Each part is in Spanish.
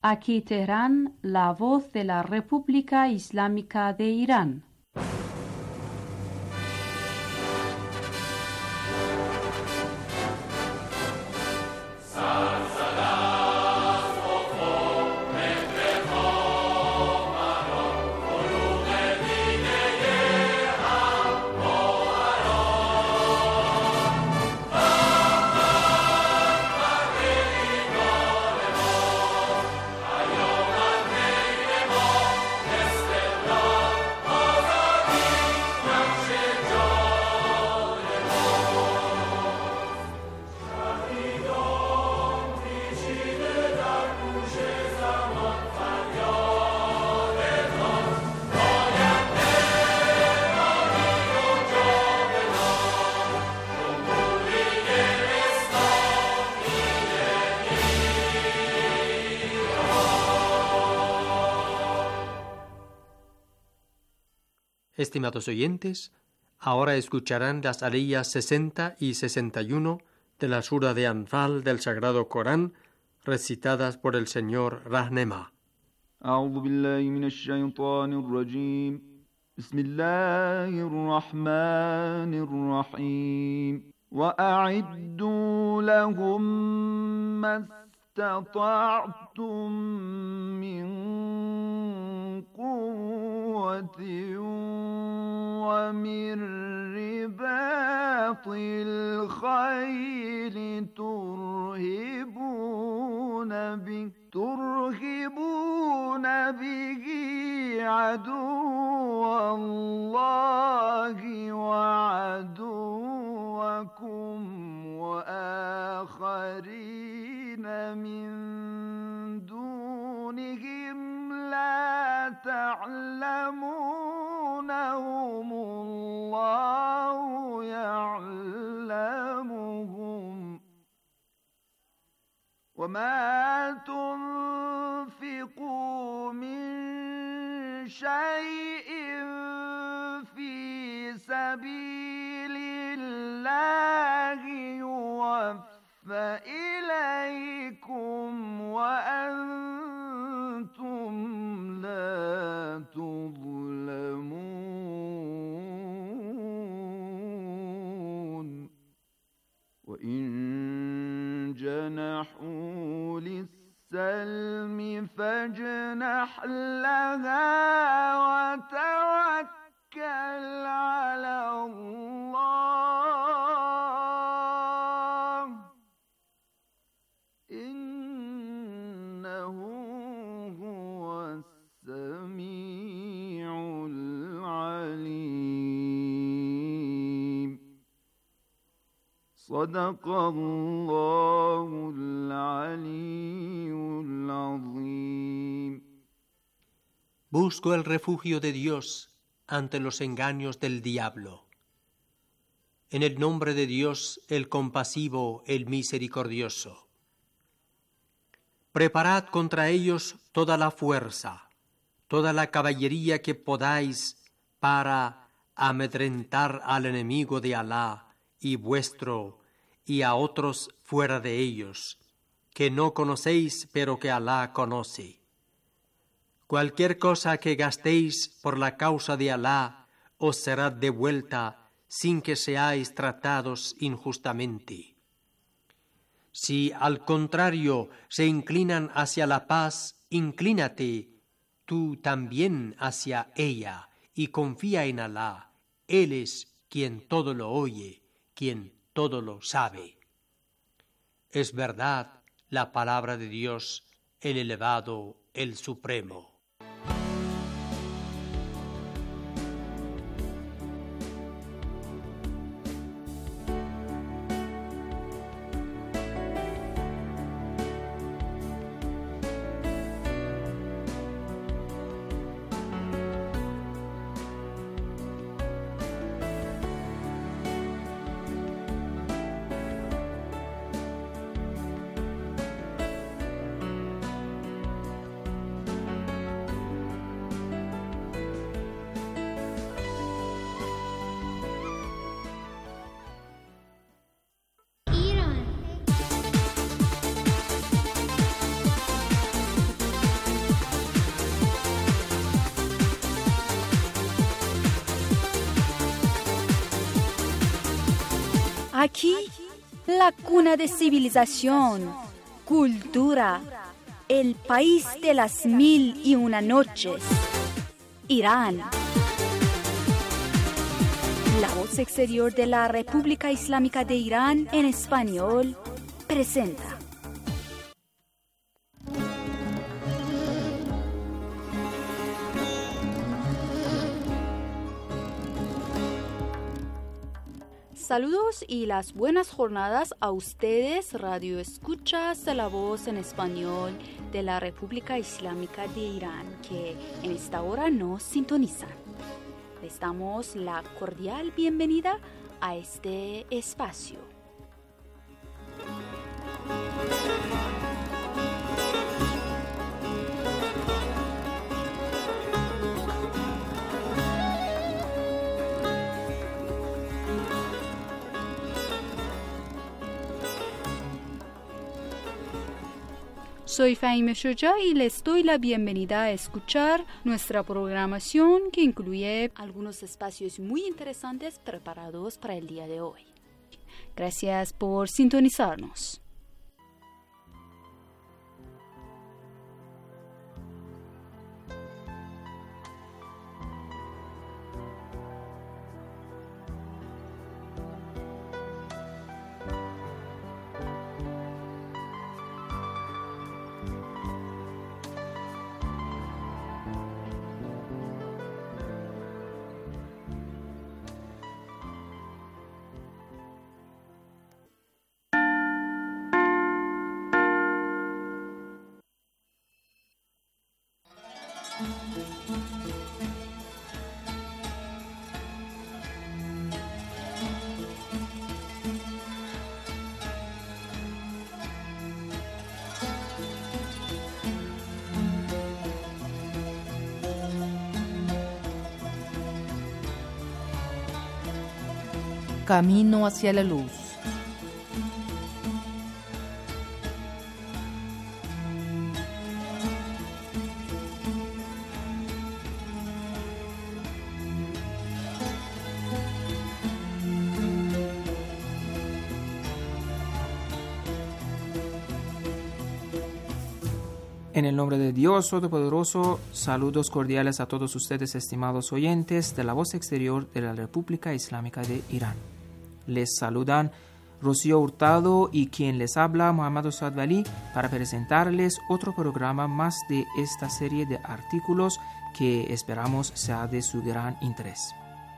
Aquí Teherán, la voz de la República Islámica de Irán. Estimados oyentes, ahora escucharán las aliyas 60 y 61 de la sura de Anfal del Sagrado Corán, recitadas por el señor Rahnema. أعوذ بالله من الشيطان الرجيم بسم الله الرحمن الرحيم وأعدوا لهم ما استطعتم من قوة ومن رباط الخيل ترهبون به عدو الله وعدوكم وآخرين من دونهم لا تعلمونهم الله يعلمهم وما تنفقوا من شيء في سبيل الله يوفى إليكم وأنتم لا تظلمون وإن جنحوا للسلم فاجنح لها وتوكل على الله إنه هو السميع العليم صدق الله العلي العظيم. Busco el refugio de Dios ante los engaños del diablo. En el nombre de Dios, el compasivo, el misericordioso. Preparad contra ellos toda la fuerza, toda la caballería que podáis para amedrentar al enemigo de Alá y vuestro y a otros fuera de ellos, que no conocéis pero que Alá conoce. Cualquier cosa que gastéis por la causa de Alá os será devuelta sin que seáis tratados injustamente. Si al contrario se inclinan hacia la paz, inclínate tú también hacia ella y confía en Alá. Él es quien todo lo oye, quien todo lo sabe. Es verdad la palabra de Dios, el elevado, el supremo. Aquí, la cuna de civilización, cultura, el país de las 1001 noches, Irán. La voz exterior de la República Islámica de Irán en español presenta. Saludos y las buenas jornadas a ustedes, radio escuchas de la voz en español de la República Islámica de Irán, que en esta hora nos sintonizan. Les damos la cordial bienvenida a este espacio. Soy Fahime Shoja y les doy la bienvenida a escuchar nuestra programación que incluye algunos espacios muy interesantes preparados para el día de hoy. Gracias por sintonizarnos. Camino hacia la luz. En el nombre de Dios Todopoderoso, saludos cordiales a todos ustedes, estimados oyentes de la voz exterior de la República Islámica de Irán. Les saludan Rocío Hurtado y quien les habla, Muhammad Osad Wali, para presentarles otro programa más de esta serie de artículos que esperamos sea de su gran interés.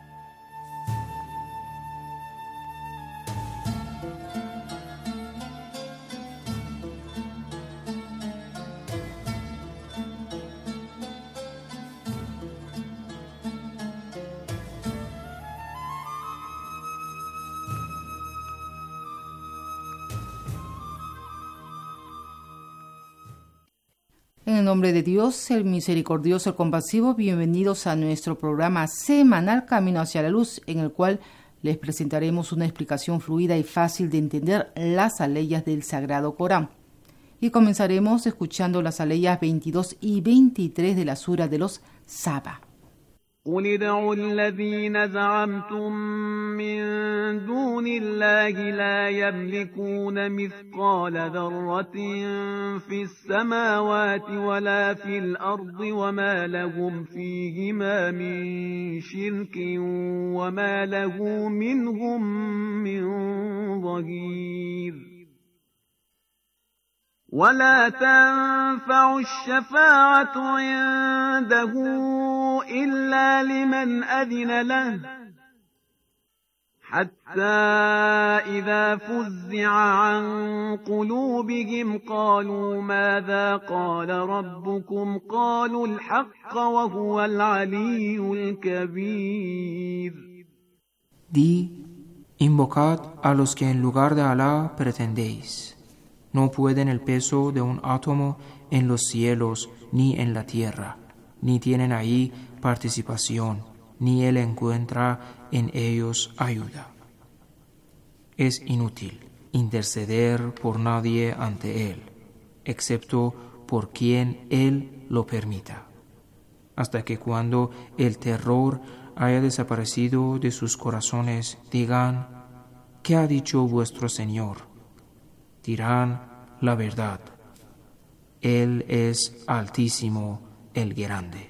En el nombre de Dios, el misericordioso, el compasivo, bienvenidos a nuestro programa semanal Camino hacia la Luz, en el cual les presentaremos una explicación fluida y fácil de entender las aleyas del Sagrado Corán. Y comenzaremos escuchando las aleyas 22 y 23 de la Sura de los Saba. قل ادعوا الذين زعمتم من دون الله لا يملكون مثقال ذرة في السماوات ولا في الأرض وما لهم فيهما من شرك وما له منهم من ظهير ولا تنفع الشفاعة عنده إلا لمن أذن له حتى إذا فزع عن قلوبهم قالوا ماذا قال ربكم قالوا الحق وهو العلي الكبير. Di, invocad a los que en lugar de Alá pretendéis. No pueden el peso de un átomo en los cielos ni en la tierra, ni tienen ahí participación, ni Él encuentra en ellos ayuda. Es inútil interceder por nadie ante Él, excepto por quien Él lo permita, hasta que cuando el terror haya desaparecido de sus corazones, digan: ¿qué ha dicho vuestro Señor? Dirán la verdad. Él es Altísimo, el Grande.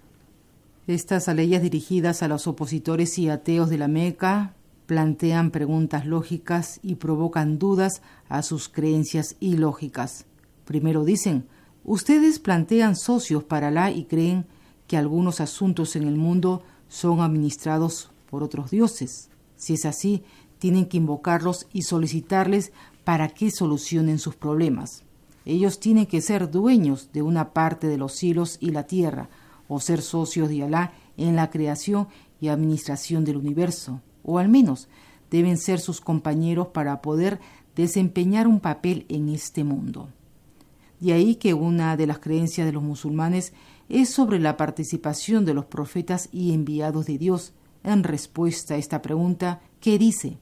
Estas aleyas dirigidas a los opositores y ateos de la Meca plantean preguntas lógicas y provocan dudas a sus creencias ilógicas. Primero dicen, ustedes plantean socios para Alá y creen que algunos asuntos en el mundo son administrados por otros dioses. Si es así, tienen que invocarlos y solicitarles para que solucionen sus problemas. Ellos tienen que ser dueños de una parte de los cielos y la tierra, o ser socios de Alá en la creación y administración del universo, o al menos deben ser sus compañeros para poder desempeñar un papel en este mundo. De ahí que una de las creencias de los musulmanes es sobre la participación de los profetas y enviados de Dios. En respuesta a esta pregunta, que dice,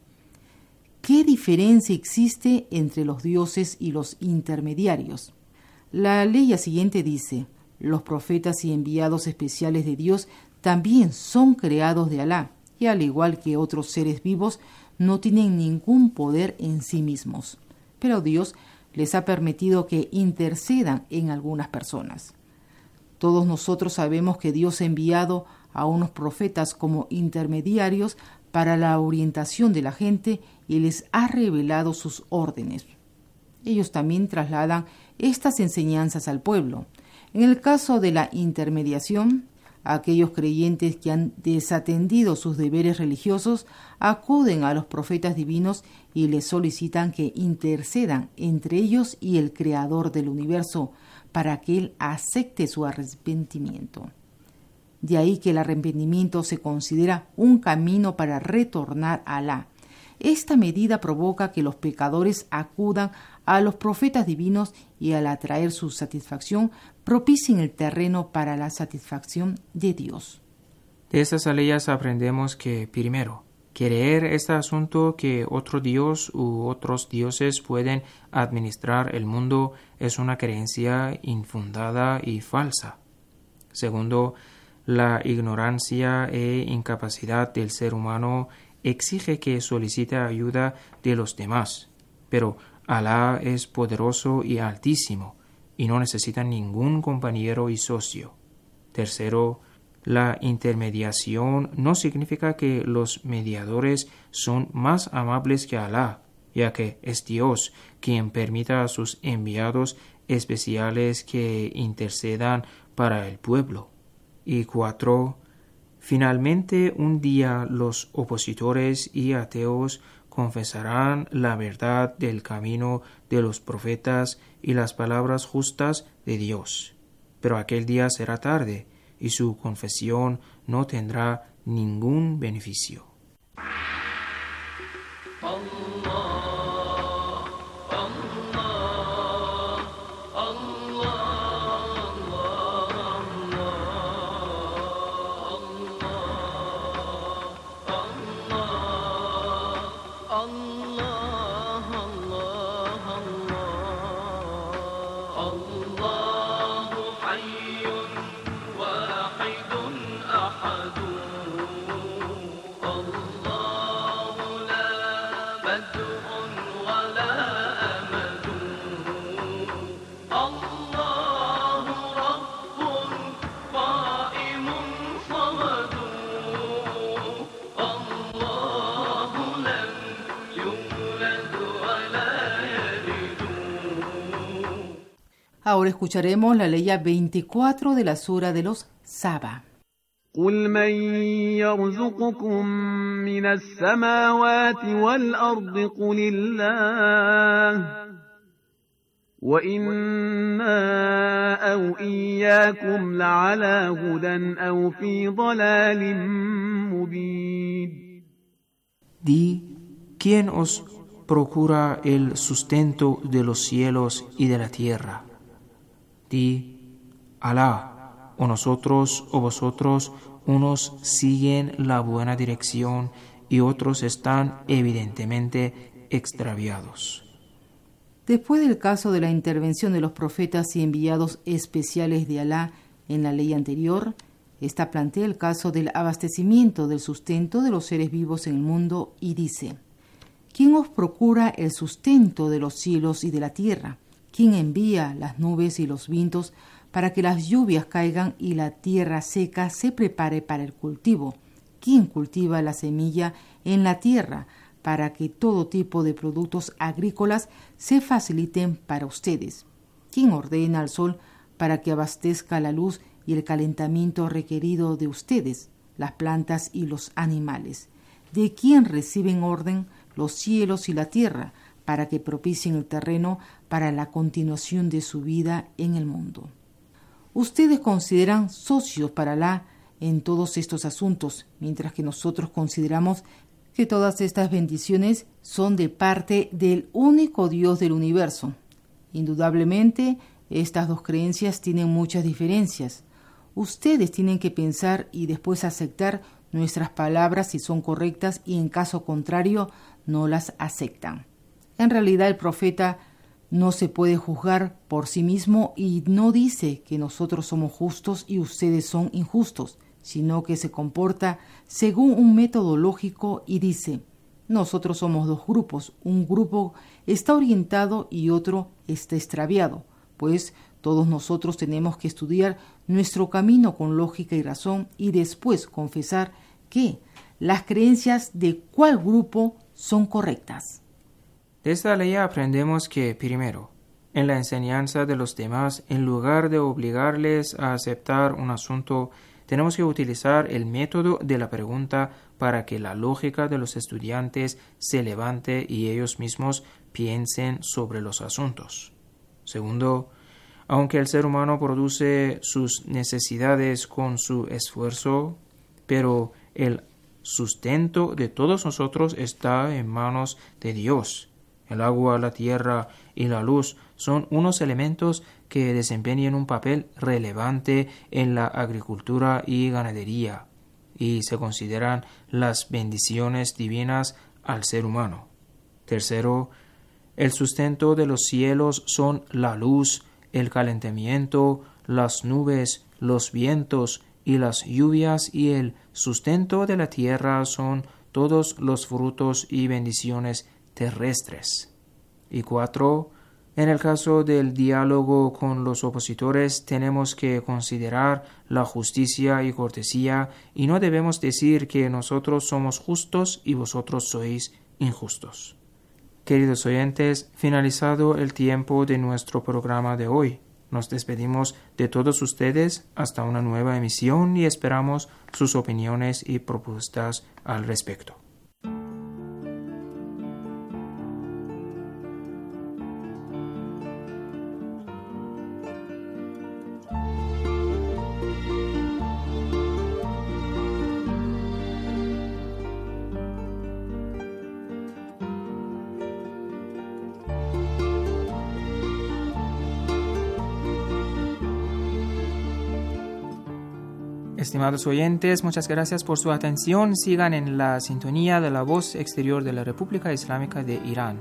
¿qué diferencia existe entre los dioses y los intermediarios? La ley siguiente dice, los profetas y enviados especiales de Dios también son creados de Alá, y al igual que otros seres vivos, no tienen ningún poder en sí mismos. Pero Dios les ha permitido que intercedan en algunas personas. Todos nosotros sabemos que Dios ha enviado a unos profetas como intermediarios para la orientación de la gente y les ha revelado sus órdenes. Ellos también trasladan estas enseñanzas al pueblo. En el caso de la intermediación, aquellos creyentes que han desatendido sus deberes religiosos acuden a los profetas divinos y les solicitan que intercedan entre ellos y el Creador del universo para que Él acepte su arrepentimiento. De ahí que el arrepentimiento se considera un camino para retornar a Alá. Esta medida provoca que los pecadores acudan a los profetas divinos y al atraer su satisfacción propicien el terreno para la satisfacción de Dios. De estas aleyas aprendemos que, primero, creer este asunto que otro dios u otros dioses pueden administrar el mundo es una creencia infundada y falsa. Segundo, la ignorancia e incapacidad del ser humano exige que solicite ayuda de los demás, pero Alá es poderoso y altísimo y no necesita ningún compañero y socio. Tercero, la intermediación no significa que los mediadores son más amables que Alá, ya que es Dios quien permita a sus enviados especiales que intercedan para el pueblo. Y 4. Finalmente, un día los opositores y ateos confesarán la verdad del camino de los profetas y las palabras justas de Dios. Pero aquel día será tarde y su confesión no tendrá ningún beneficio. Ahora escucharemos la ley 24 de la sura de los Saba. قل من يرزقكم من السماوات والأرض قل الله وإنا أو إياكم لعلى هدى أو في ضلال مبين. Di, ¿quién os procura el sustento de los cielos y de la tierra? Di, Alá. O nosotros o vosotros, unos siguen la buena dirección y otros están evidentemente extraviados. Después del caso de la intervención de los profetas y enviados especiales de Alá en la ley anterior, esta plantea el caso del abastecimiento del sustento de los seres vivos en el mundo y dice: ¿Quién os procura el sustento de los cielos y de la tierra? ¿Quién envía las nubes y los vientos para que las lluvias caigan y la tierra seca se prepare para el cultivo? ¿Quién cultiva la semilla en la tierra para que todo tipo de productos agrícolas se faciliten para ustedes? ¿Quién ordena al sol para que abastezca la luz y el calentamiento requerido de ustedes, las plantas y los animales? ¿De quién reciben orden los cielos y la tierra para que propicien el terreno para la continuación de su vida en el mundo? Ustedes consideran socios para Alá en todos estos asuntos, mientras que nosotros consideramos que todas estas bendiciones son de parte del único Dios del universo. Indudablemente, estas dos creencias tienen muchas diferencias. Ustedes tienen que pensar y después aceptar nuestras palabras si son correctas y en caso contrario no las aceptan. En realidad el profeta no se puede juzgar por sí mismo y no dice que nosotros somos justos y ustedes son injustos, sino que se comporta según un método lógico y dice: nosotros somos dos grupos, un grupo está orientado y otro está extraviado, pues todos nosotros tenemos que estudiar nuestro camino con lógica y razón y después confesar que las creencias de cuál grupo son correctas. De esta ley aprendemos que, primero, en la enseñanza de los demás, en lugar de obligarles a aceptar un asunto, tenemos que utilizar el método de la pregunta para que la lógica de los estudiantes se levante y ellos mismos piensen sobre los asuntos. Segundo, aunque el ser humano produce sus necesidades con su esfuerzo, pero el sustento de todos nosotros está en manos de Dios. El agua, la tierra y la luz son unos elementos que desempeñan un papel relevante en la agricultura y ganadería y se consideran las bendiciones divinas al ser humano. Tercero, el sustento de los cielos son la luz, el calentamiento, las nubes, los vientos y las lluvias, y el sustento de la tierra son todos los frutos y bendiciones terrestres. Y 4. En el caso del diálogo con los opositores tenemos que considerar la justicia y cortesía y no debemos decir que nosotros somos justos y vosotros sois injustos. Queridos oyentes, finalizado el tiempo de nuestro programa de hoy. Nos despedimos de todos ustedes hasta una nueva emisión y esperamos sus opiniones y propuestas al respecto. Estimados oyentes, muchas gracias por su atención. Sigan en la sintonía de la voz exterior de la República Islámica de Irán.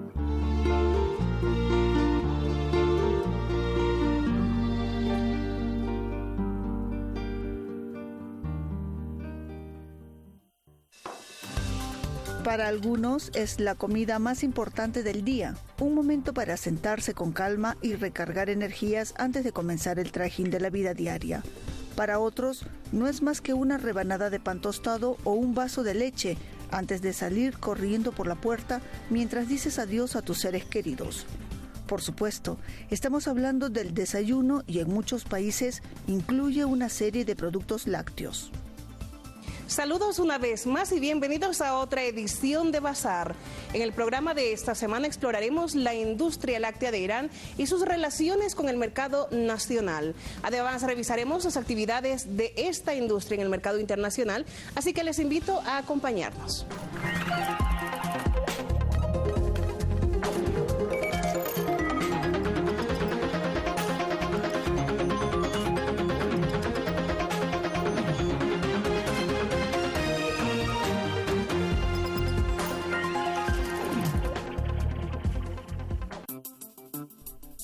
Para algunos es la comida más importante del día, un momento para sentarse con calma y recargar energías antes de comenzar el trajín de la vida diaria. Para otros, no es más que una rebanada de pan tostado o un vaso de leche antes de salir corriendo por la puerta mientras dices adiós a tus seres queridos. Por supuesto, estamos hablando del desayuno y en muchos países incluye una serie de productos lácteos. Saludos una vez más y bienvenidos a otra edición de Bazar. En el programa de esta semana exploraremos la industria láctea de Irán y sus relaciones con el mercado nacional. Además, revisaremos las actividades de esta industria en el mercado internacional, así que les invito a acompañarnos.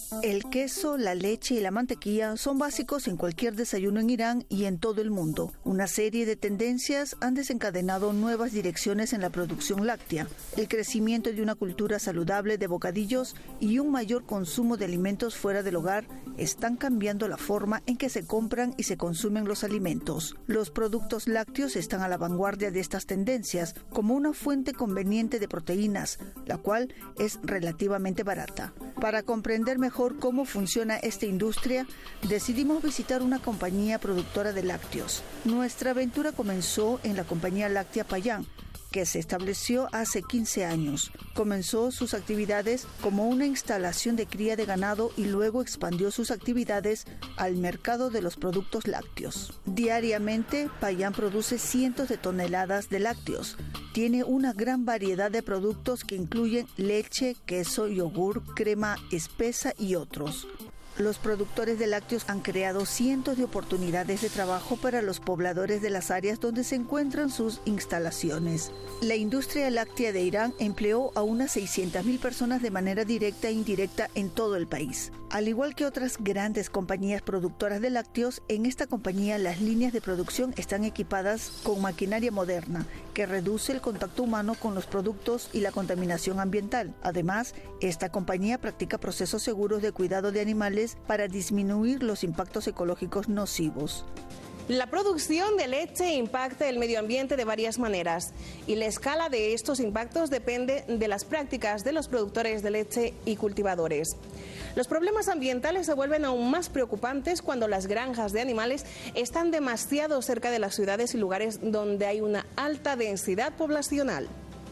El queso, la leche y la mantequilla son básicos en cualquier desayuno en Irán y en todo el mundo. Una serie de tendencias han desencadenado nuevas direcciones en la producción láctea. El crecimiento de una cultura saludable de bocadillos y un mayor consumo de alimentos fuera del hogar están cambiando la forma en que se compran y se consumen los alimentos. Los productos lácteos están a la vanguardia de estas tendencias como una fuente conveniente de proteínas, la cual es relativamente barata. Para comprender mejor cómo funciona esta industria, decidimos visitar una compañía productora de lácteos. Nuestra aventura comenzó en la compañía láctea Payán, que se estableció hace 15 años. Comenzó sus actividades como una instalación de cría de ganado y luego expandió sus actividades al mercado de los productos lácteos. Diariamente, Payán produce cientos de toneladas de lácteos. Tiene una gran variedad de productos que incluyen leche, queso, yogur, crema espesa y otros. Los productores de lácteos han creado cientos de oportunidades de trabajo para los pobladores de las áreas donde se encuentran sus instalaciones. La industria láctea de Irán empleó a unas 600.000 personas de manera directa e indirecta en todo el país. Al igual que otras grandes compañías productoras de lácteos, en esta compañía las líneas de producción están equipadas con maquinaria moderna que reduce el contacto humano con los productos y la contaminación ambiental. Además, esta compañía practica procesos seguros de cuidado de animales para disminuir los impactos ecológicos nocivos. La producción de leche impacta el medio ambiente de varias maneras y la escala de estos impactos depende de las prácticas de los productores de leche y cultivadores. Los problemas ambientales se vuelven aún más preocupantes cuando las granjas de animales están demasiado cerca de las ciudades y lugares donde hay una alta densidad poblacional.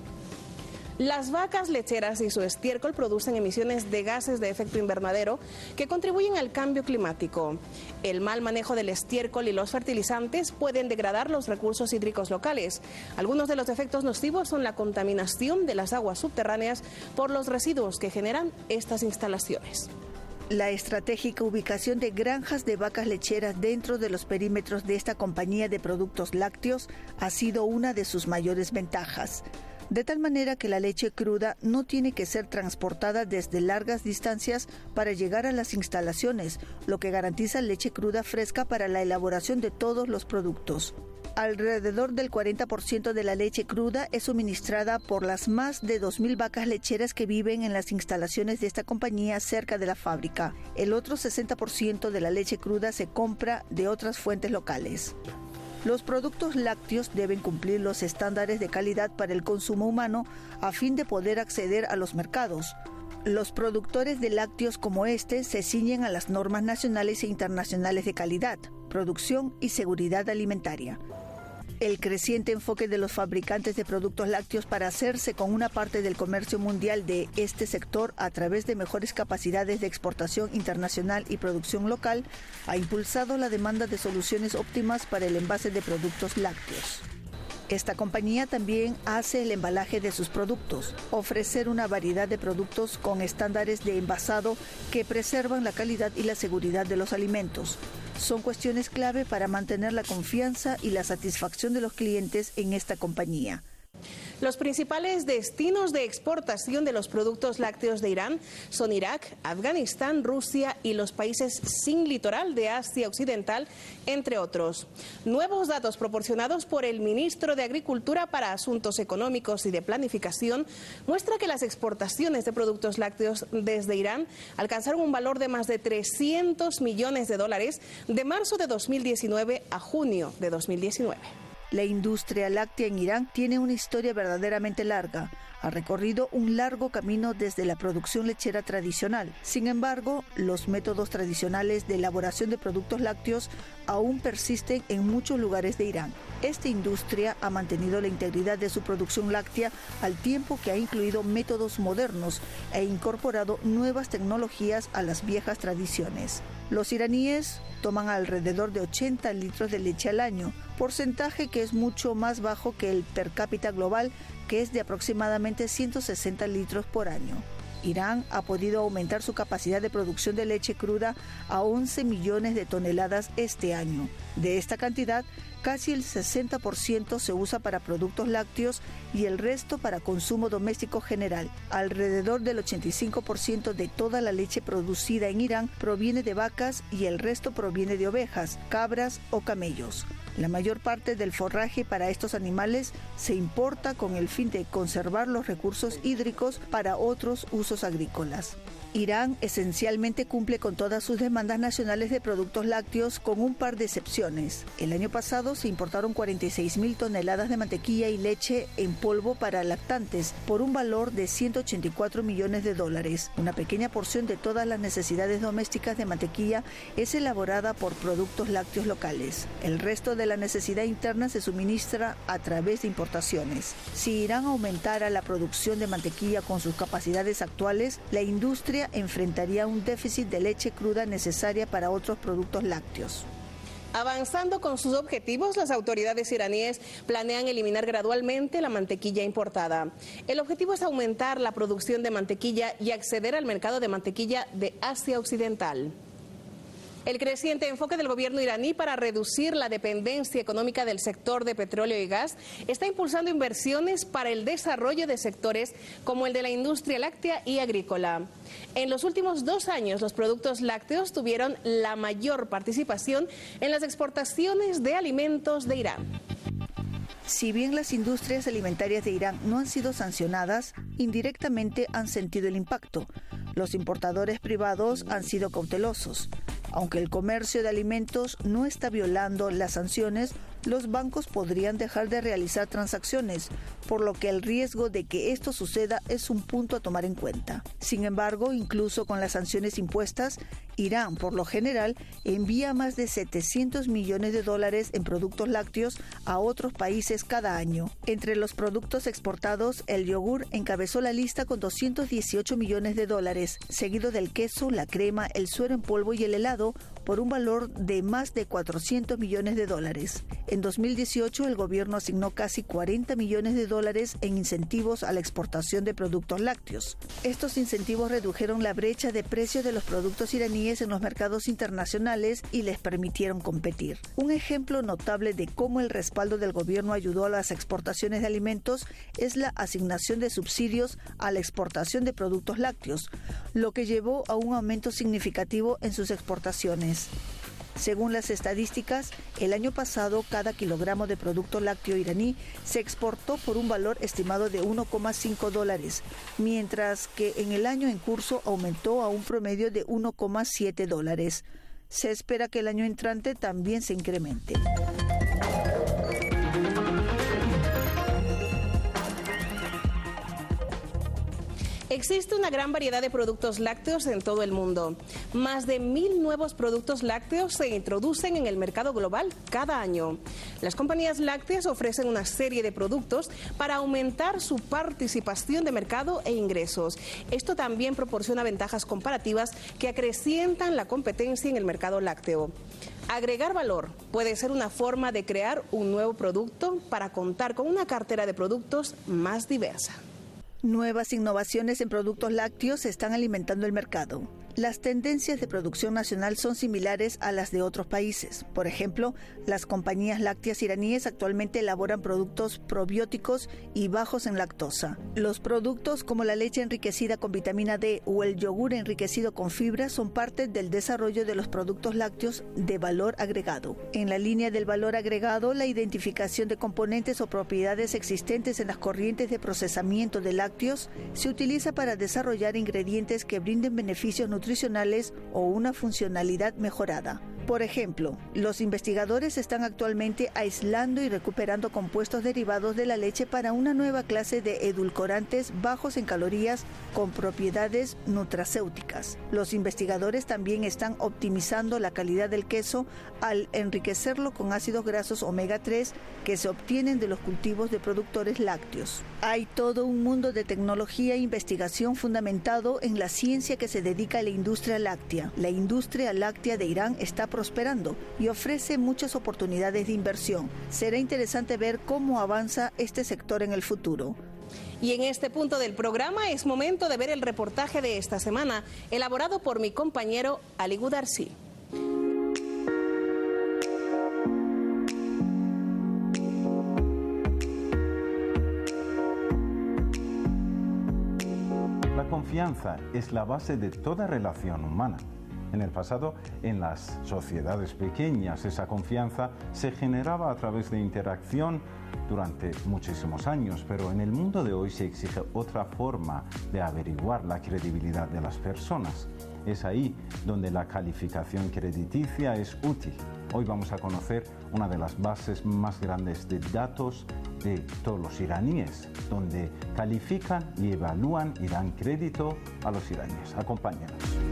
Las vacas lecheras y su estiércol producen emisiones de gases de efecto invernadero que contribuyen al cambio climático. El mal manejo del estiércol y los fertilizantes pueden degradar los recursos hídricos locales. Algunos de los efectos nocivos son la contaminación de las aguas subterráneas por los residuos que generan estas instalaciones. La estratégica ubicación de granjas de vacas lecheras dentro de los perímetros de esta compañía de productos lácteos ha sido una de sus mayores ventajas. De tal manera que la leche cruda no tiene que ser transportada desde largas distancias para llegar a las instalaciones, lo que garantiza leche cruda fresca para la elaboración de todos los productos. Alrededor del 40% de la leche cruda es suministrada por las más de 2.000 vacas lecheras que viven en las instalaciones de esta compañía cerca de la fábrica. El otro 60% de la leche cruda se compra de otras fuentes locales. Los productos lácteos deben cumplir los estándares de calidad para el consumo humano a fin de poder acceder a los mercados. Los productores de lácteos como este se ciñen a las normas nacionales e internacionales de calidad, producción y seguridad alimentaria. El creciente enfoque de los fabricantes de productos lácteos para hacerse con una parte del comercio mundial de este sector a través de mejores capacidades de exportación internacional y producción local ha impulsado la demanda de soluciones óptimas para el envase de productos lácteos. Esta compañía también hace el embalaje de sus productos, ofrecer una variedad de productos con estándares de envasado que preservan la calidad y la seguridad de los alimentos. Son cuestiones clave para mantener la confianza y la satisfacción de los clientes en esta compañía. Los principales destinos de exportación de los productos lácteos de Irán son Irak, Afganistán, Rusia y los países sin litoral de Asia Occidental, entre otros. Nuevos datos proporcionados por el ministro de Agricultura para Asuntos Económicos y de Planificación muestran que las exportaciones de productos lácteos desde Irán alcanzaron un valor de más de $300 millones de marzo de 2019 a junio de 2019. La industria láctea en Irán tiene una historia verdaderamente larga. Ha recorrido un largo camino desde la producción lechera tradicional. Sin embargo, los métodos tradicionales de elaboración de productos lácteos aún persisten en muchos lugares de Irán. Esta industria ha mantenido la integridad de su producción láctea al tiempo que ha incluido métodos modernos e incorporado nuevas tecnologías a las viejas tradiciones. Los iraníes toman alrededor de 80 litros de leche al año, porcentaje que es mucho más bajo que el per cápita global, que es de aproximadamente 160 litros por año. Irán ha podido aumentar su capacidad de producción de leche cruda a 11 millones de toneladas este año. De esta cantidad, casi el 60% se usa para productos lácteos y el resto para consumo doméstico general. Alrededor del 85% de toda la leche producida en Irán proviene de vacas y el resto proviene de ovejas, cabras o camellos. La mayor parte del forraje para estos animales se importa con el fin de conservar los recursos hídricos para otros usos agrícolas. Irán esencialmente cumple con todas sus demandas nacionales de productos lácteos, con un par de excepciones. El año pasado se importaron 46.000 toneladas de mantequilla y leche en polvo para lactantes por un valor de $184 millones. Una pequeña porción de todas las necesidades domésticas de mantequilla es elaborada por productos lácteos locales. El resto de la necesidad interna se suministra a través de importaciones. Si Irán aumentara la producción de mantequilla con sus capacidades actuales, la industria enfrentaría un déficit de leche cruda necesaria para otros productos lácteos. Avanzando con sus objetivos, las autoridades iraníes planean eliminar gradualmente la mantequilla importada. El objetivo es aumentar la producción de mantequilla y acceder al mercado de mantequilla de Asia Occidental. El creciente enfoque del gobierno iraní para reducir la dependencia económica del sector de petróleo y gas está impulsando inversiones para el desarrollo de sectores como el de la industria láctea y agrícola. En los últimos 2 años, los productos lácteos tuvieron la mayor participación en las exportaciones de alimentos de Irán. Si bien las industrias alimentarias de Irán no han sido sancionadas, indirectamente han sentido el impacto. Los importadores privados han sido cautelosos. Aunque el comercio de alimentos no está violando las sanciones, los bancos podrían dejar de realizar transacciones, por lo que el riesgo de que esto suceda es un punto a tomar en cuenta. Sin embargo, incluso con las sanciones impuestas, Irán, por lo general, envía más de $700 millones en productos lácteos a otros países cada año. Entre los productos exportados, el yogur encabezó la lista con $218 millones, seguido del queso, la crema, el suero en polvo y el helado, por un valor de más de $400 millones. En 2018, el gobierno asignó casi $40 millones en incentivos a la exportación de productos lácteos. Estos incentivos redujeron la brecha de precios de los productos iraníes en los mercados internacionales y les permitieron competir. Un ejemplo notable de cómo el respaldo del gobierno ayudó a las exportaciones de alimentos es la asignación de subsidios a la exportación de productos lácteos, lo que llevó a un aumento significativo en sus exportaciones. Según las estadísticas, el año pasado cada kilogramo de producto lácteo iraní se exportó por un valor estimado de $1,5, mientras que en el año en curso aumentó a un promedio de $1,7. Se espera que el año entrante también se incremente. Existe una gran variedad de productos lácteos en todo el mundo. Más de 1.000 nuevos productos lácteos se introducen en el mercado global cada año. Las compañías lácteas ofrecen una serie de productos para aumentar su participación de mercado e ingresos. Esto también proporciona ventajas comparativas que acrecientan la competencia en el mercado lácteo. Agregar valor puede ser una forma de crear un nuevo producto para contar con una cartera de productos más diversa. Nuevas innovaciones en productos lácteos están alimentando el mercado. Las tendencias de producción nacional son similares a las de otros países. Por ejemplo, las compañías lácteas iraníes actualmente elaboran productos probióticos y bajos en lactosa. Los productos como la leche enriquecida con vitamina D o el yogur enriquecido con fibra son parte del desarrollo de los productos lácteos de valor agregado. En la línea del valor agregado, la identificación de componentes o propiedades existentes en las corrientes de procesamiento de lácteos se utiliza para desarrollar ingredientes que brinden beneficios nutricionales o una funcionalidad mejorada. Por ejemplo, los investigadores están actualmente aislando y recuperando compuestos derivados de la leche para una nueva clase de edulcorantes bajos en calorías con propiedades nutracéuticas. Los investigadores también están optimizando la calidad del queso al enriquecerlo con ácidos grasos omega 3 que se obtienen de los cultivos de productores lácteos. Hay todo un mundo de tecnología e investigación fundamentado en la ciencia que se dedica a la industria láctea. La industria láctea de Irán está prosperando y ofrece muchas oportunidades de inversión. Será interesante ver cómo avanza este sector en el futuro. Y en este punto del programa es momento de ver el reportaje de esta semana, elaborado por mi compañero Ali Gudarsi. La confianza es la base de toda relación humana. En el pasado, en las sociedades pequeñas, esa confianza se generaba a través de interacción durante muchísimos años, pero en el mundo de hoy se exige otra forma de averiguar la credibilidad de las personas. Es ahí donde la calificación crediticia es útil. Hoy vamos a conocer una de las bases más grandes de datos de todos los iraníes, donde califican y evalúan y dan crédito a los iraníes. Acompáñenos.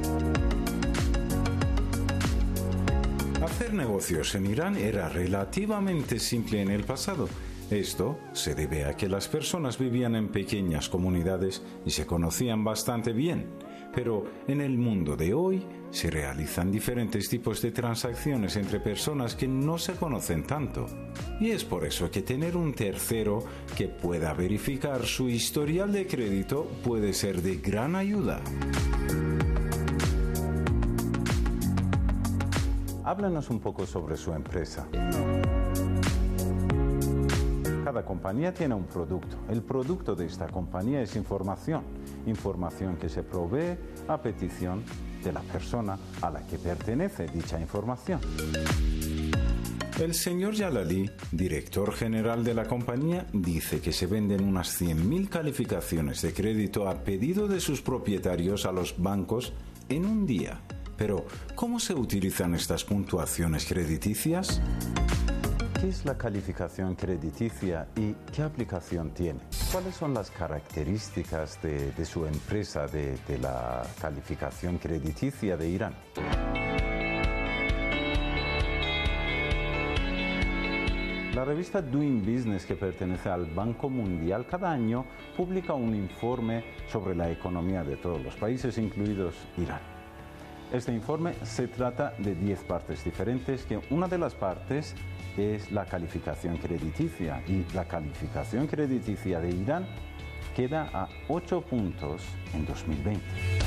Hacer negocios en Irán era relativamente simple en el pasado. Esto se debe a que las personas vivían en pequeñas comunidades y se conocían bastante bien. Pero en el mundo de hoy se realizan diferentes tipos de transacciones entre personas que no se conocen tanto. Y es por eso que tener un tercero que pueda verificar su historial de crédito puede ser de gran ayuda. Háblanos un poco sobre su empresa. Cada compañía tiene un producto. El producto de esta compañía es información. Información que se provee a petición de la persona a la que pertenece dicha información. El señor Jalali, director general de la compañía, dice que se venden unas 100.000 calificaciones de crédito a pedido de sus propietarios a los bancos en un día. Pero, ¿cómo se utilizan estas puntuaciones crediticias? ¿Qué es la calificación crediticia y qué aplicación tiene? ¿Cuáles son las características de su empresa de la calificación crediticia de Irán? La revista Doing Business, que pertenece al Banco Mundial, cada año publica un informe sobre la economía de todos los países, incluidos Irán. Este informe se trata de 10 partes diferentes, que una de las partes es la calificación crediticia, y la calificación crediticia de Irán queda a 8 puntos en 2020.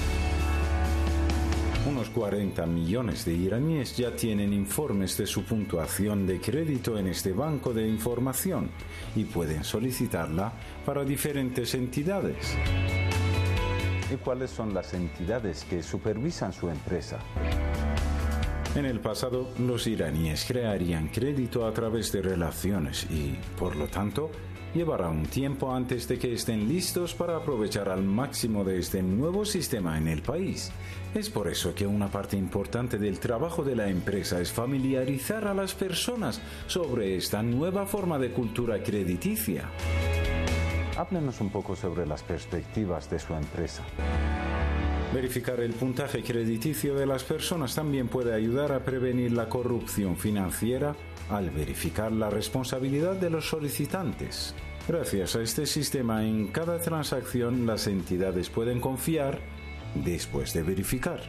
Unos 40 millones de iraníes ya tienen informes de su puntuación de crédito en este banco de información y pueden solicitarla para diferentes entidades. ¿Y cuáles son las entidades que supervisan su empresa? En el pasado, los iraníes crearían crédito a través de relaciones y, por lo tanto, llevará un tiempo antes de que estén listos para aprovechar al máximo de este nuevo sistema en el país. Es por eso que una parte importante del trabajo de la empresa es familiarizar a las personas sobre esta nueva forma de cultura crediticia. Háblenos un poco sobre las perspectivas de su empresa. Verificar el puntaje crediticio de las personas también puede ayudar a prevenir la corrupción financiera al verificar la responsabilidad de los solicitantes. Gracias a este sistema, en cada transacción las entidades pueden confiar después de verificar.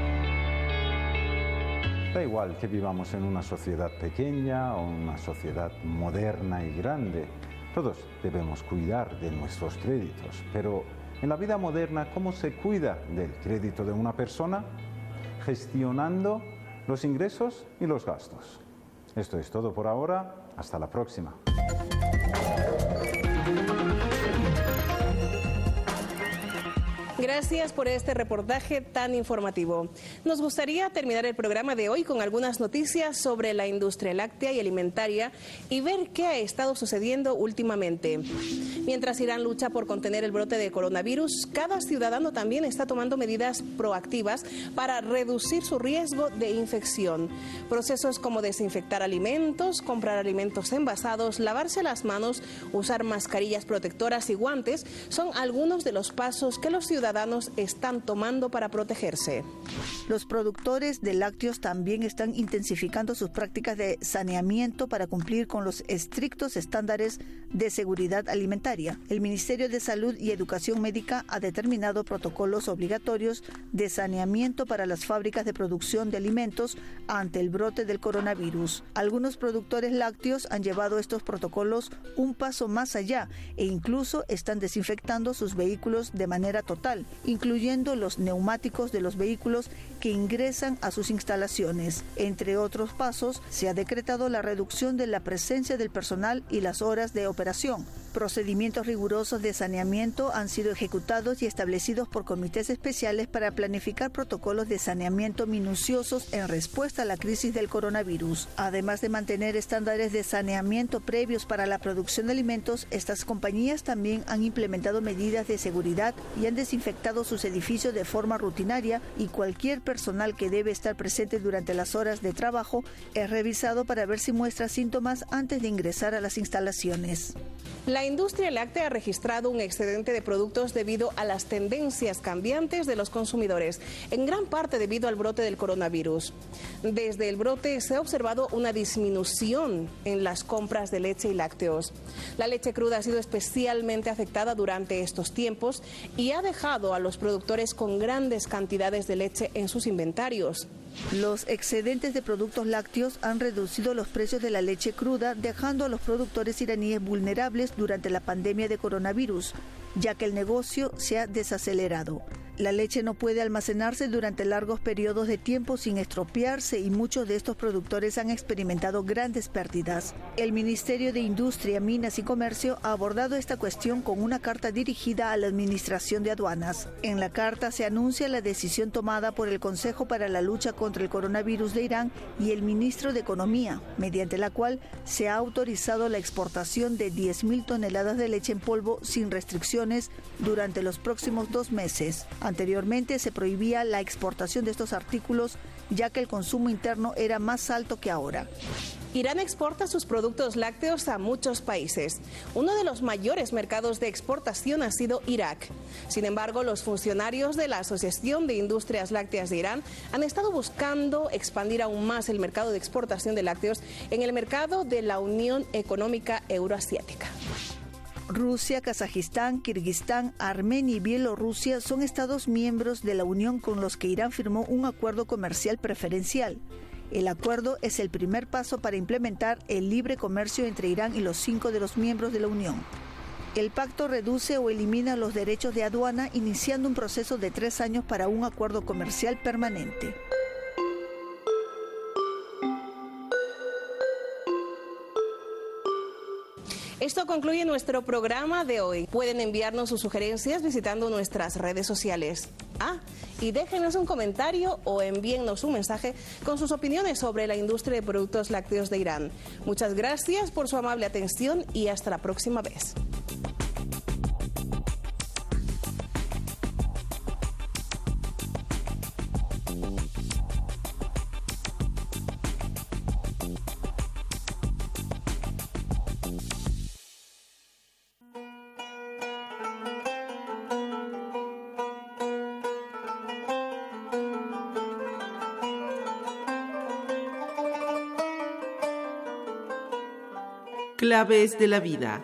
Da igual que vivamos en una sociedad pequeña o una sociedad moderna y grande. Todos debemos cuidar de nuestros créditos, pero en la vida moderna, ¿cómo se cuida del crédito de una persona? Gestionando los ingresos y los gastos. Esto es todo por ahora. Hasta la próxima. Gracias por este reportaje tan informativo. Nos gustaría terminar el programa de hoy con algunas noticias sobre la industria láctea y alimentaria y ver qué ha estado sucediendo últimamente. Mientras Irán lucha por contener el brote de coronavirus, cada ciudadano también está tomando medidas proactivas para reducir su riesgo de infección. Procesos como desinfectar alimentos, comprar alimentos envasados, lavarse las manos, usar mascarillas protectoras y guantes son algunos de los pasos que los ciudadanos ciudadanos están tomando para protegerse. Los productores de lácteos también están intensificando sus prácticas de saneamiento para cumplir con los estrictos estándares de seguridad alimentaria. El Ministerio de Salud y Educación Médica ha determinado protocolos obligatorios de saneamiento para las fábricas de producción de alimentos ante el brote del coronavirus. Algunos productores lácteos han llevado estos protocolos un paso más allá e incluso están desinfectando sus vehículos de manera total, incluyendo los neumáticos de los vehículos que ingresan a sus instalaciones. Entre otros pasos, se ha decretado la reducción de la presencia del personal y las horas de operación. Procedimientos rigurosos de saneamiento han sido ejecutados y establecidos por comités especiales para planificar protocolos de saneamiento minuciosos en respuesta a la crisis del coronavirus. Además de mantener estándares de saneamiento previos para la producción de alimentos, estas compañías también han implementado medidas de seguridad y han desinfectado sus edificios de forma rutinaria, y cualquier personal que debe estar presente durante las horas de trabajo es revisado para ver si muestra síntomas antes de ingresar a las instalaciones. La industria láctea ha registrado un excedente de productos debido a las tendencias cambiantes de los consumidores, en gran parte debido al brote del coronavirus. Desde el brote se ha observado una disminución en las compras de leche y lácteos. La leche cruda ha sido especialmente afectada durante estos tiempos y ha dejado a los productores con grandes cantidades de leche en sus inventarios. Los excedentes de productos lácteos han reducido los precios de la leche cruda, dejando a los productores iraníes vulnerables durante la pandemia de coronavirus, ya que el negocio se ha desacelerado. La leche no puede almacenarse durante largos periodos de tiempo sin estropearse, y muchos de estos productores han experimentado grandes pérdidas. El Ministerio de Industria, Minas y Comercio ha abordado esta cuestión con una carta dirigida a la Administración de Aduanas. En la carta se anuncia la decisión tomada por el Consejo para la Lucha contra el Coronavirus de Irán y el Ministro de Economía, mediante la cual se ha autorizado la exportación de 10.000 toneladas de leche en polvo sin restricciones durante los próximos 2 meses. Anteriormente se prohibía la exportación de estos artículos, ya que el consumo interno era más alto que ahora. Irán exporta sus productos lácteos a muchos países. Uno de los mayores mercados de exportación ha sido Irak. Sin embargo, los funcionarios de la Asociación de Industrias Lácteas de Irán han estado buscando expandir aún más el mercado de exportación de lácteos en el mercado de la Unión Económica Euroasiática. Rusia, Kazajistán, Kirguistán, Armenia y Bielorrusia son estados miembros de la Unión con los que Irán firmó un acuerdo comercial preferencial. El acuerdo es el primer paso para implementar el libre comercio entre Irán y los 5 de los miembros de la Unión. El pacto reduce o elimina los derechos de aduana, iniciando un proceso de 3 años para un acuerdo comercial permanente. Esto concluye nuestro programa de hoy. Pueden enviarnos sus sugerencias visitando nuestras redes sociales. Y déjenos un comentario o envíennos un mensaje con sus opiniones sobre la industria de productos lácteos de Irán. Muchas gracias por su amable atención y hasta la próxima vez. Claves de la vida.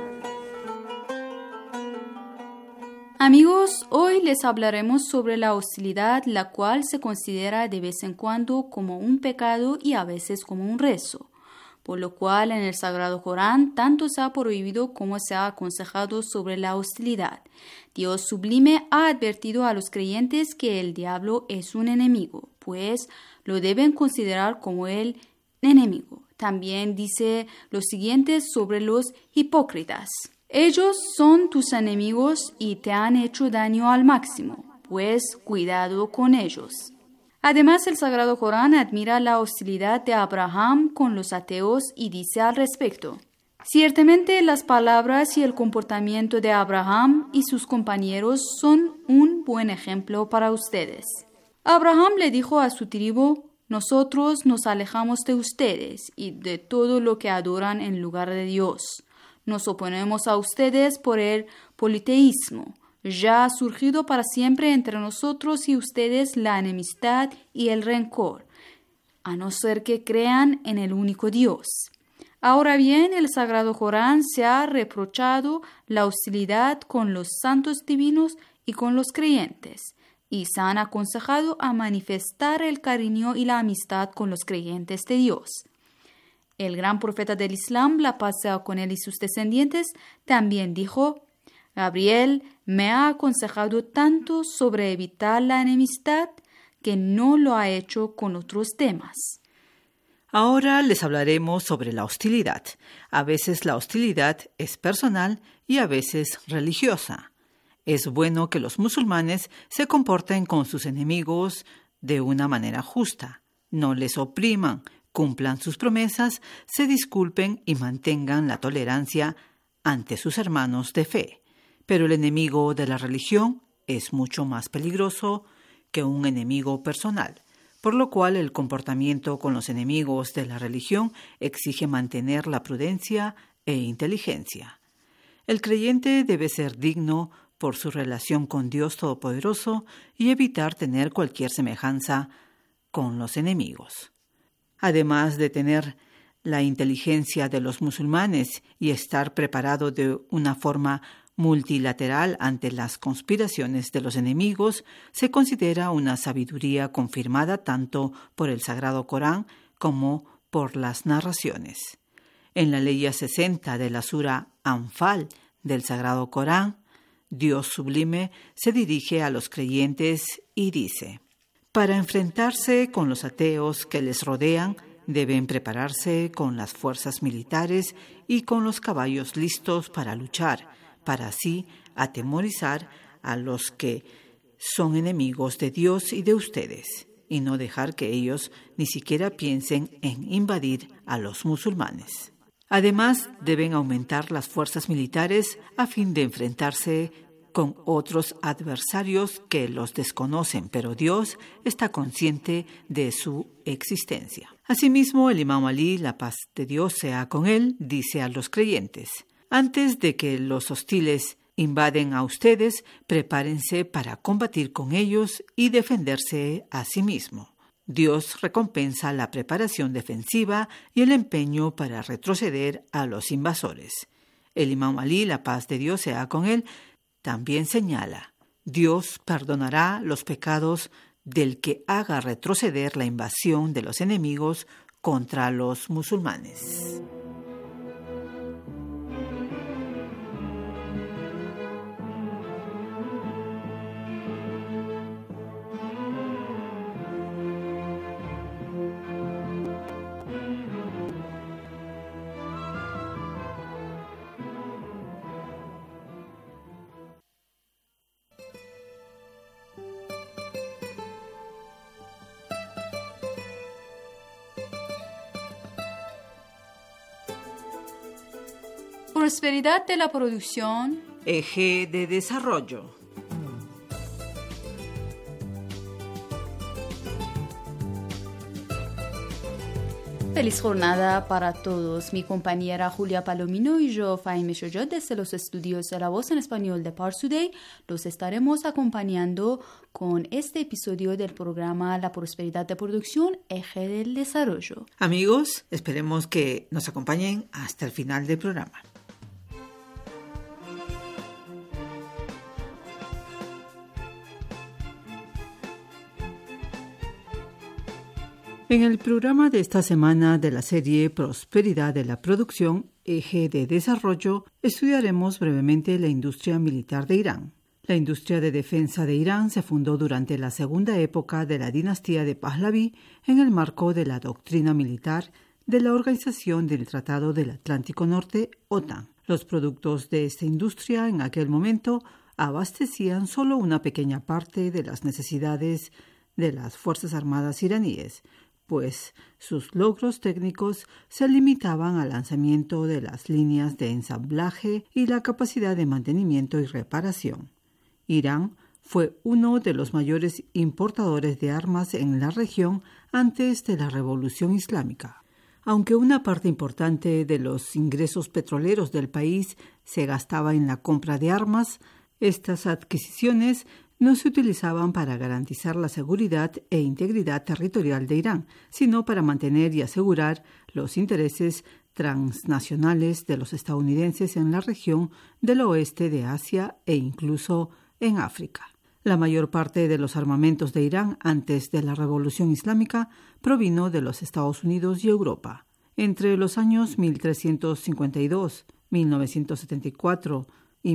Amigos, hoy les hablaremos sobre la hostilidad, la cual se considera de vez en cuando como un pecado y a veces como un rezo, por lo cual en el Sagrado Corán tanto se ha prohibido como se ha aconsejado sobre la hostilidad. Dios sublime ha advertido a los creyentes que el diablo es un enemigo, pues lo deben considerar como el enemigo. También dice lo siguiente sobre los hipócritas. Ellos son tus enemigos y te han hecho daño al máximo, pues cuidado con ellos. Además, el Sagrado Corán admira la hostilidad de Abraham con los ateos y dice al respecto: ciertamente las palabras y el comportamiento de Abraham y sus compañeros son un buen ejemplo para ustedes. Abraham le dijo a su tribu: nosotros nos alejamos de ustedes y de todo lo que adoran en lugar de Dios. Nos oponemos a ustedes por el politeísmo. ya ha surgido para siempre entre nosotros y ustedes la enemistad y el rencor, a no ser que crean en el único Dios. Ahora bien, el Sagrado Corán se ha reprochado la hostilidad con los santos divinos y con los creyentes, y se han aconsejado a manifestar el cariño y la amistad con los creyentes de Dios. El gran profeta del Islam, la paz sea con él y sus descendientes, también dijo: Gabriel me ha aconsejado tanto sobre evitar la enemistad que no lo ha hecho con otros temas. Ahora les hablaremos sobre la hostilidad. A veces la hostilidad es personal y a veces religiosa. Es bueno que los musulmanes se comporten con sus enemigos de una manera justa, no les opriman, cumplan sus promesas, se disculpen y mantengan la tolerancia ante sus hermanos de fe. Pero el enemigo de la religión es mucho más peligroso que un enemigo personal, por lo cual el comportamiento con los enemigos de la religión exige mantener la prudencia e inteligencia. El creyente debe ser digno por su relación con Dios Todopoderoso y evitar tener cualquier semejanza con los enemigos. Además de tener la inteligencia de los musulmanes y estar preparado de una forma multilateral ante las conspiraciones de los enemigos, se considera una sabiduría confirmada tanto por el Sagrado Corán como por las narraciones. En la ley 60 de la Sura Anfal del Sagrado Corán, Dios sublime se dirige a los creyentes y dice: para enfrentarse con los ateos que les rodean, deben prepararse con las fuerzas militares y con los caballos listos para luchar, para así atemorizar a los que son enemigos de Dios y de ustedes, y no dejar que ellos ni siquiera piensen en invadir a los musulmanes. Además, deben aumentar las fuerzas militares a fin de enfrentarse con otros adversarios que los desconocen, pero Dios está consciente de su existencia. Asimismo, el Imam Ali, la paz de Dios sea con él, dice a los creyentes: antes de que los hostiles invaden a ustedes, prepárense para combatir con ellos y defenderse a sí mismo. Dios recompensa la preparación defensiva y el empeño para retroceder a los invasores. El Imam Ali, la paz de Dios sea con él, también señala: Dios perdonará los pecados del que haga retroceder la invasión de los enemigos contra los musulmanes. Prosperidad de la producción. Eje de desarrollo. Feliz jornada para todos. Mi compañera Julia Palomino y yo, Fahime Shoyot, desde los estudios de La Voz en Español de Parsuday, los estaremos acompañando con este episodio del programa La Prosperidad de Producción, Eje del Desarrollo. Amigos, esperemos que nos acompañen hasta el final del programa. En el programa de esta semana de la serie Prosperidad de la Producción, Eje de Desarrollo, estudiaremos brevemente la industria militar de Irán. La industria de defensa de Irán se fundó durante la segunda época de la dinastía de Pahlaví en el marco de la doctrina militar de la Organización del Tratado del Atlántico Norte, OTAN. Los productos de esta industria en aquel momento abastecían solo una pequeña parte de las necesidades de las Fuerzas Armadas iraníes, pues sus logros técnicos se limitaban al lanzamiento de las líneas de ensamblaje y la capacidad de mantenimiento y reparación. Irán fue uno de los mayores importadores de armas en la región antes de la Revolución Islámica. Aunque una parte importante de los ingresos petroleros del país se gastaba en la compra de armas, Estas adquisiciones no se utilizaban para garantizar la seguridad e integridad territorial de Irán, sino para mantener y asegurar los intereses transnacionales de los estadounidenses en la región del oeste de Asia e incluso en África. La mayor parte de los armamentos de Irán antes de la Revolución Islámica provino de los Estados Unidos y Europa. Entre los años 1352, 1974 y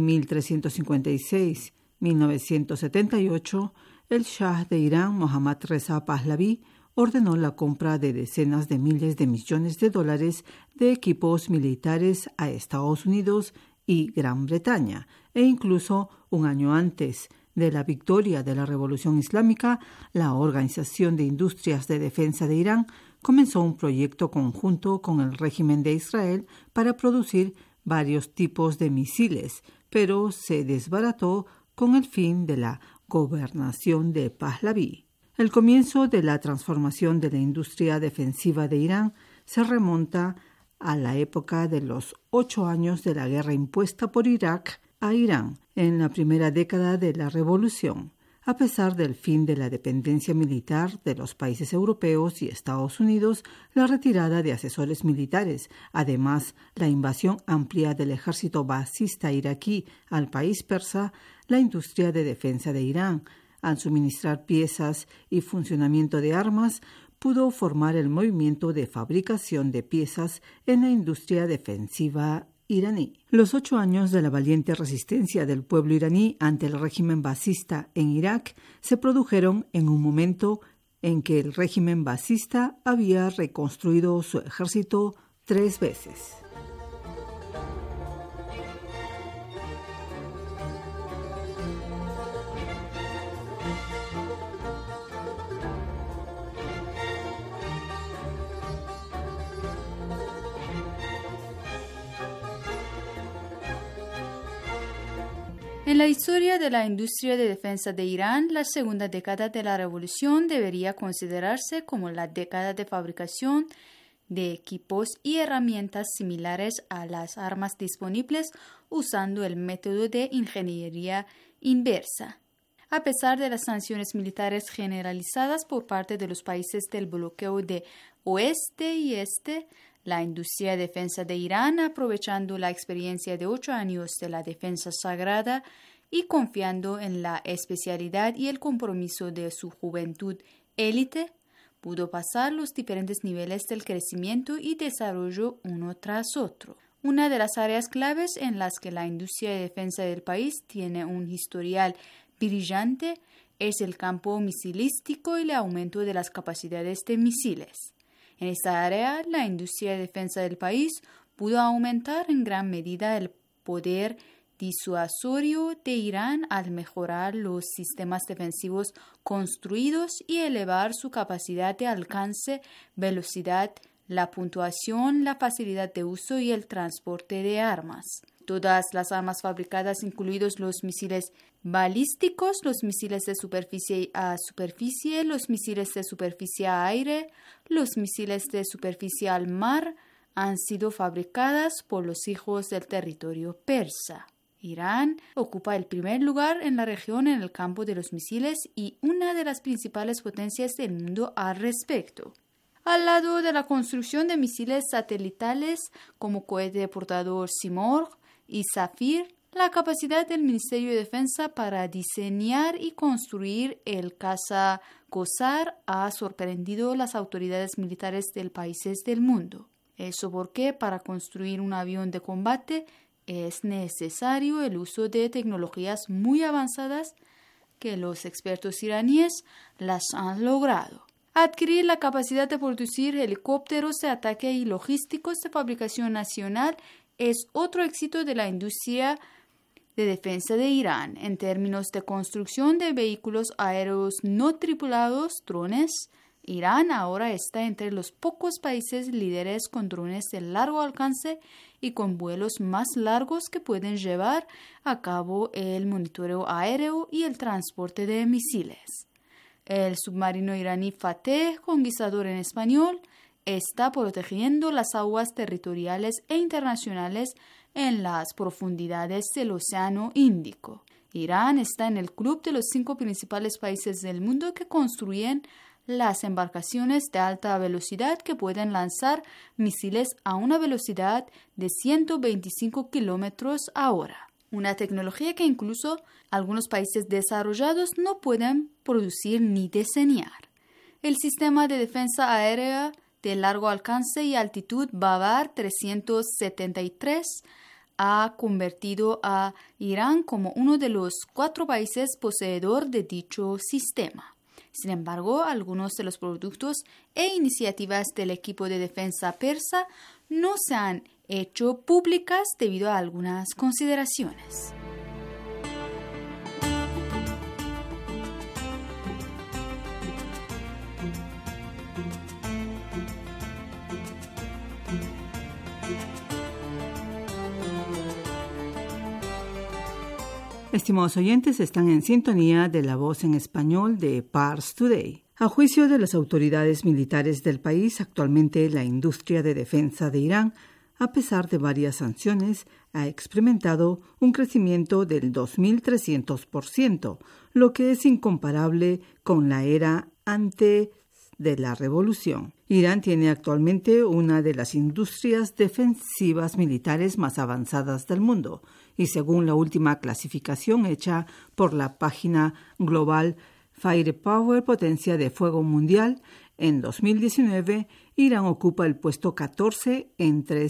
1356-1978, el Shah de Irán, Mohammad Reza Pahlaví, ordenó la compra de decenas de miles de millones de dólares de equipos militares a Estados Unidos y Gran Bretaña, e incluso un año antes de la victoria de la Revolución Islámica, la Organización de Industrias de Defensa de Irán comenzó un proyecto conjunto con el régimen de Israel para producir varios tipos de misiles, pero se desbarató con el fin de la gobernación de Pahlaví. El comienzo de la transformación de la industria defensiva de Irán se remonta a la época de los 8 años de la guerra impuesta por Irak a Irán en la primera década de la Revolución. A pesar del fin de la dependencia militar de los países europeos y Estados Unidos, la retirada de asesores militares, además la invasión amplia del ejército basista iraquí al país persa, la industria de defensa de Irán, al suministrar piezas y funcionamiento de armas, pudo formar el movimiento de fabricación de piezas en la industria defensiva iraní. Los 8 años de la valiente resistencia del pueblo iraní ante el régimen basista en Irak se produjeron en un momento en que el régimen basista había reconstruido su ejército 3 veces. En la historia de la industria de defensa de Irán, la segunda década de la revolución debería considerarse como la década de fabricación de equipos y herramientas similares a las armas disponibles usando el método de ingeniería inversa. A pesar de las sanciones militares generalizadas por parte de los países del bloqueo de oeste y este, la industria de defensa de Irán, aprovechando la experiencia de 8 años de la defensa sagrada y confiando en la especialidad y el compromiso de su juventud élite, pudo pasar los diferentes niveles del crecimiento y desarrollo uno tras otro. Una de las áreas claves en las que la industria de defensa del país tiene un historial brillante es el campo misilístico y el aumento de las capacidades de misiles. En esta área, la industria de defensa del país pudo aumentar en gran medida el poder disuasorio de Irán al mejorar los sistemas defensivos construidos y elevar su capacidad de alcance, velocidad, la puntuación, la facilidad de uso y el transporte de armas. Todas las armas fabricadas, incluidos los misiles balísticos, los misiles de superficie a superficie, los misiles de superficie a aire, los misiles de superficie al mar, han sido fabricadas por los hijos del territorio persa. Irán ocupa el primer lugar en la región en el campo de los misiles y una de las principales potencias del mundo al respecto. Al lado de la construcción de misiles satelitales como cohete portador Simorgh y Zafir, la capacidad del Ministerio de Defensa para diseñar y construir el caza Qusar ha sorprendido las autoridades militares de países del mundo. Eso porque para construir un avión de combate es necesario el uso de tecnologías muy avanzadas que los expertos iraníes las han logrado. Adquirir la capacidad de producir helicópteros de ataque y logísticos de fabricación nacional es otro éxito de la industria de defensa de Irán. En términos de construcción de vehículos aéreos no tripulados, drones, Irán ahora está entre los pocos países líderes con drones de largo alcance y con vuelos más largos que pueden llevar a cabo el monitoreo aéreo y el transporte de misiles. El submarino iraní Fateh, con guisador en español, está protegiendo las aguas territoriales e internacionales en las profundidades del Océano Índico. Irán está en el club de los 5 principales países del mundo que construyen las embarcaciones de alta velocidad que pueden lanzar misiles a una velocidad de 125 kilómetros a hora. Una tecnología que incluso algunos países desarrollados no pueden producir ni diseñar. El sistema de defensa aérea de largo alcance y altitud Bavar 373 ha convertido a Irán como uno de los 4 países poseedor de dicho sistema. Sin embargo, algunos de los productos e iniciativas del equipo de defensa persa no se han hecho públicas debido a algunas consideraciones. Estimados oyentes, están en sintonía de La Voz en Español de Pars Today. A juicio de las autoridades militares del país, actualmente la industria de defensa de Irán, a pesar de varias sanciones, ha experimentado un crecimiento del 2.300%, lo que es incomparable con la era antes de la revolución. Irán tiene actualmente una de las industrias defensivas militares más avanzadas del mundo, y según la última clasificación hecha por la página global Firepower Potencia de Fuego Mundial, en 2019, Irán ocupa el puesto 14 entre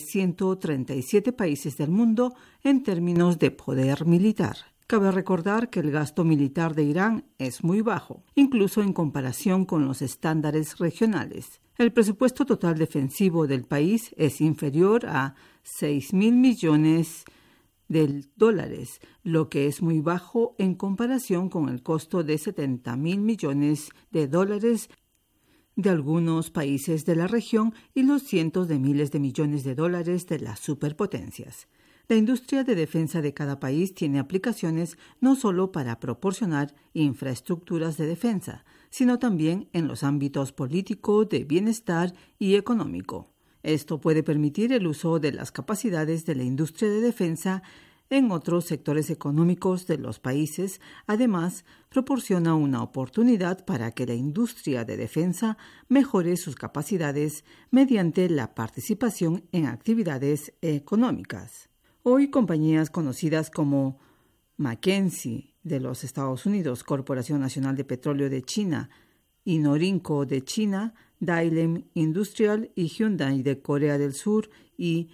137 países del mundo en términos de poder militar. Cabe recordar que el gasto militar de Irán es muy bajo, incluso en comparación con los estándares regionales. El presupuesto total defensivo del país es inferior a 6.000 millones de dólares, lo que es muy bajo en comparación con el costo de 70.000 millones de dólares de algunos países de la región y los cientos de miles de millones de dólares de las superpotencias. La industria de defensa de cada país tiene aplicaciones no solo para proporcionar infraestructuras de defensa, sino también en los ámbitos político, de bienestar y económico. Esto puede permitir el uso de las capacidades de la industria de defensa en otros sectores económicos de los países. Además, proporciona una oportunidad para que la industria de defensa mejore sus capacidades mediante la participación en actividades económicas. Hoy, compañías conocidas como McKinsey de los Estados Unidos, Corporación Nacional de Petróleo de China y Norinco de China, Dailem Industrial y Hyundai de Corea del Sur y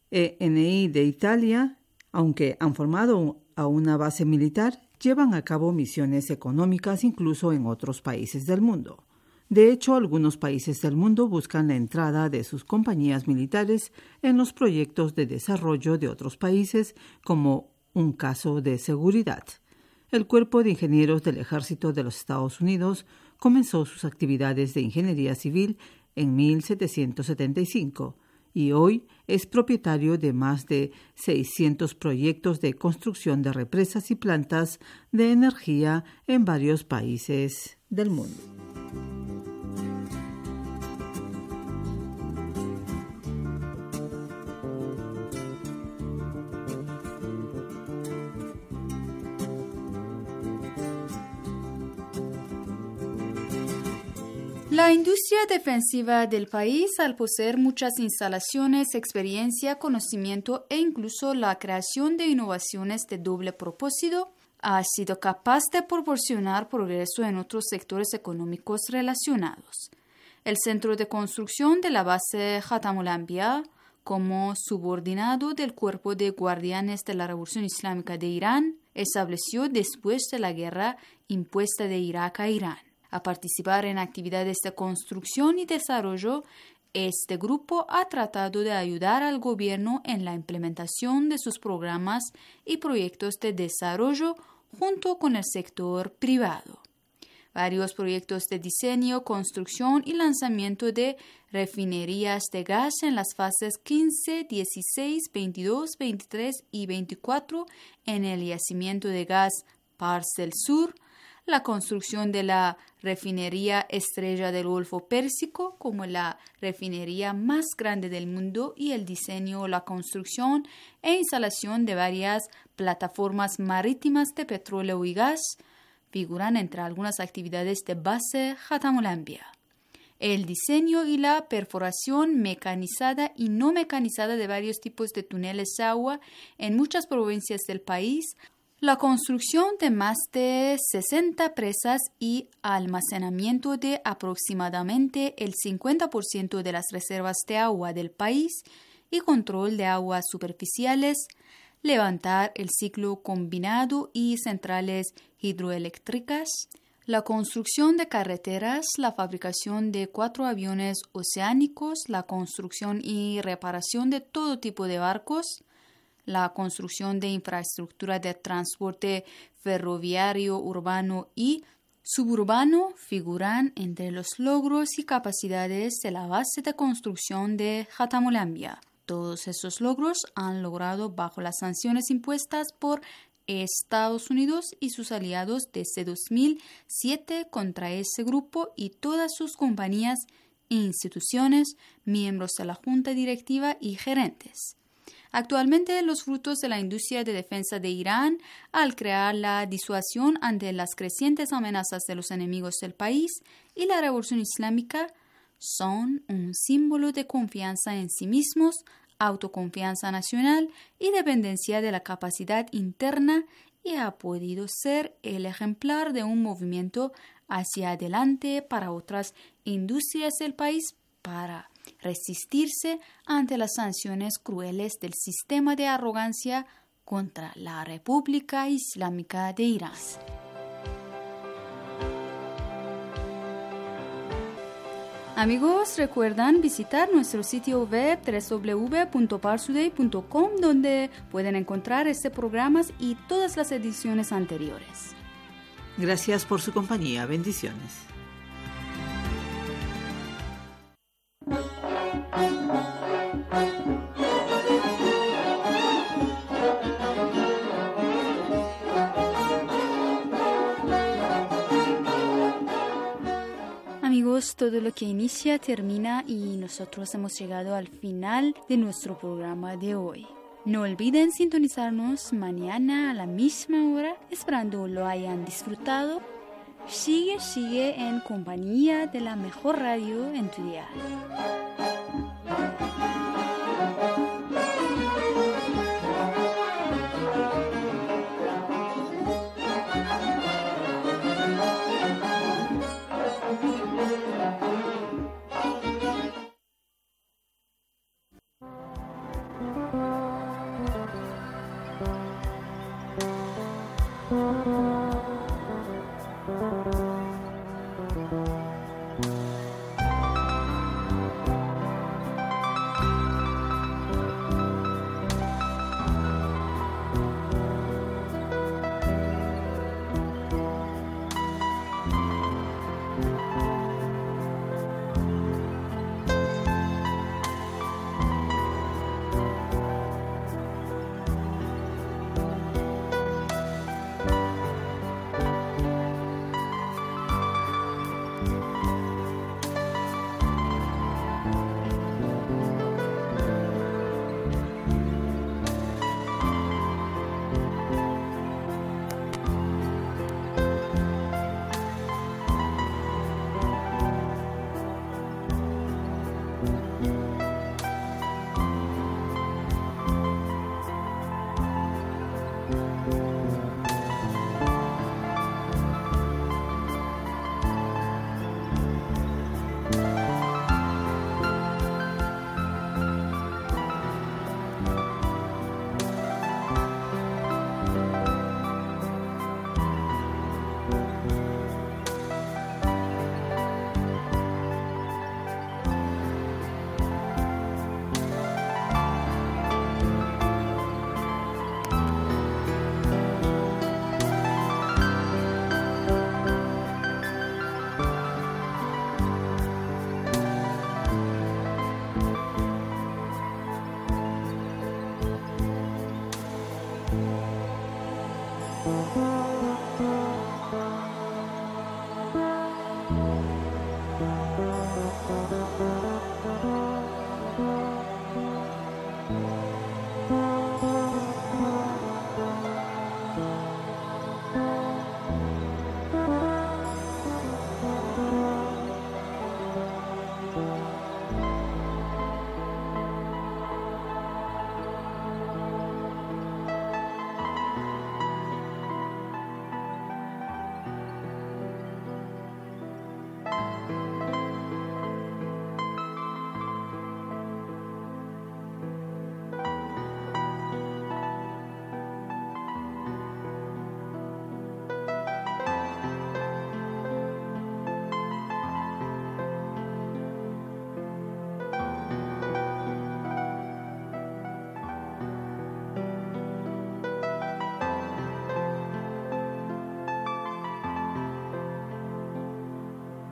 ENI de Italia, aunque han formado a una base militar, llevan a cabo misiones económicas incluso en otros países del mundo. De hecho, algunos países del mundo buscan la entrada de sus compañías militares en los proyectos de desarrollo de otros países como un caso de seguridad. El Cuerpo de Ingenieros del Ejército de los Estados Unidos comenzó sus actividades de ingeniería civil en 1775 y hoy es propietario de más de 600 proyectos de construcción de represas y plantas de energía en varios países del mundo. La industria defensiva del país, al poseer muchas instalaciones, experiencia, conocimiento e incluso la creación de innovaciones de doble propósito, ha sido capaz de proporcionar progreso en otros sectores económicos relacionados. El Centro de Construcción de la base Khatamul Anbiya, como subordinado del Cuerpo de Guardianes de la Revolución Islámica de Irán, estableció después de la guerra impuesta de Irak a Irán. A participar en actividades de construcción y desarrollo, este grupo ha tratado de ayudar al gobierno en la implementación de sus programas y proyectos de desarrollo junto con el sector privado. Varios proyectos de diseño, construcción y lanzamiento de refinerías de gas en las fases 15, 16, 22, 23 y 24 en el yacimiento de gas Pars del Sur, la construcción de la refinería Estrella del Golfo Pérsico como la refinería más grande del mundo y el diseño, la construcción e instalación de varias plataformas marítimas de petróleo y gas figuran entre algunas actividades de base Khatamul-Anbiya. El diseño y la perforación mecanizada y no mecanizada de varios tipos de túneles de agua en muchas provincias del país, la construcción de más de 60 presas y almacenamiento de aproximadamente el 50% de las reservas de agua del país y control de aguas superficiales, levantar el ciclo combinado y centrales hidroeléctricas, la construcción de carreteras, la fabricación de 4 aviones oceánicos, la construcción y reparación de todo tipo de barcos, la construcción de infraestructura de transporte ferroviario, urbano y suburbano figuran entre los logros y capacidades de la base de construcción de Khatamul-Anbiya. Todos esos logros han logrado bajo las sanciones impuestas por Estados Unidos y sus aliados desde 2007 contra ese grupo y todas sus compañías, instituciones, miembros de la junta directiva y gerentes. Actualmente, los frutos de la industria de defensa de Irán, al crear la disuasión ante las crecientes amenazas de los enemigos del país y la revolución islámica, son un símbolo de confianza en sí mismos, autoconfianza nacional y dependencia de la capacidad interna y ha podido ser el ejemplar de un movimiento hacia adelante para otras industrias del país para resistirse ante las sanciones crueles del sistema de arrogancia contra la República Islámica de Irán. Amigos, recuerdan visitar nuestro sitio web www.parstoday.com donde pueden encontrar este programa y todas las ediciones anteriores. Gracias por su compañía. Bendiciones. Amigos, todo lo que inicia termina y nosotros hemos llegado al final de nuestro programa de hoy. No olviden sintonizarnos mañana a la misma hora, esperando lo hayan disfrutado. Sigue en compañía de la mejor radio en tu dial.